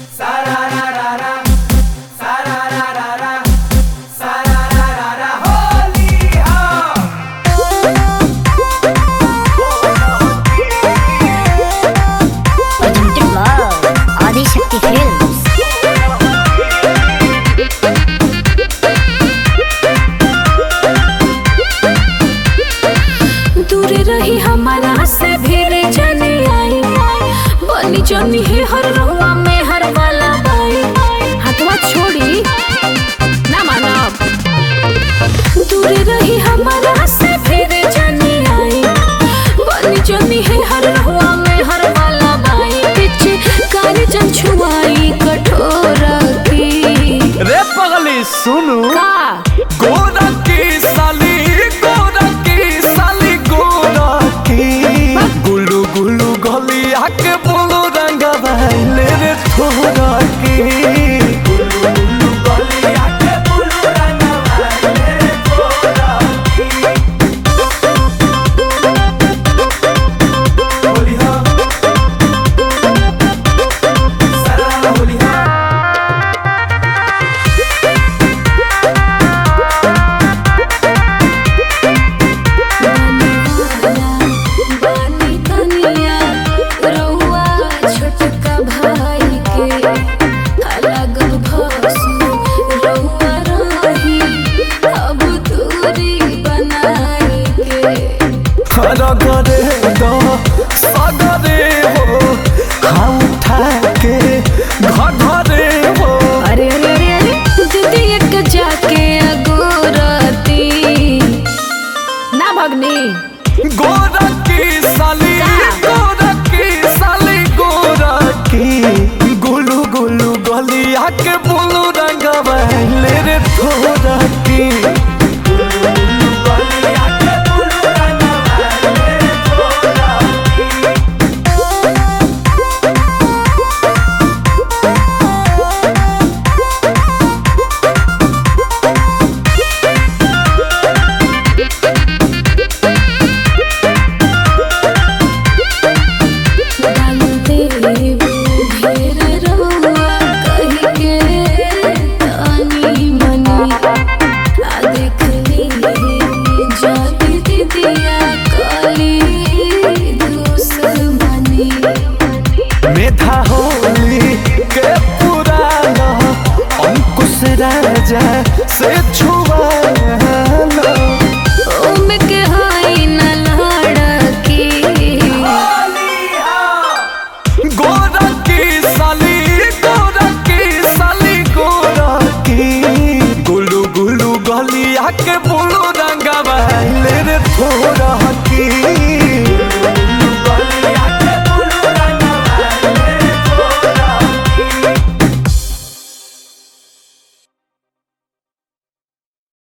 Adishakti films. दूर रही हमारा से भीड़ जाने आई बनी जनी है हर रुआ में हर वाला बाई हाथवा छोड़ी ना मानब। दूर रही हमारा से भीड़ जाने आई बनी जनी है हर रुआ में हर वाला बाई पीछे कारी जन छुआई कठोरा की रे पगली सुनू का गोरा की साली गुलू गुलू गलिया के बोलो रंग बहले रे थोड़ा की गुलू गुलू गलिया के बोलो रंग बहले रे थोड़ा की होली हो सारा होली हो गरे दो सगरे हो हाँ उठा के घरे हो। अरे अरे अरे अरे दीदी एक जाके अगोरती ना भगनी गोरा की साली गोरा की साली गोरा की गुलू गुलू गलिया के